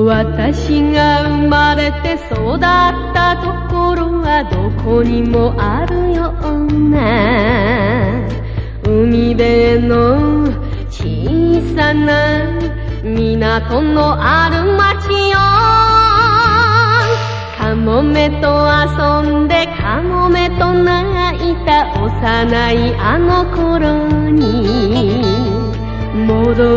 私が生まれて育ったところはどこにもあるような海辺の小さな港のある町よ。カモメと遊んでカモメと泣いた幼いあの頃に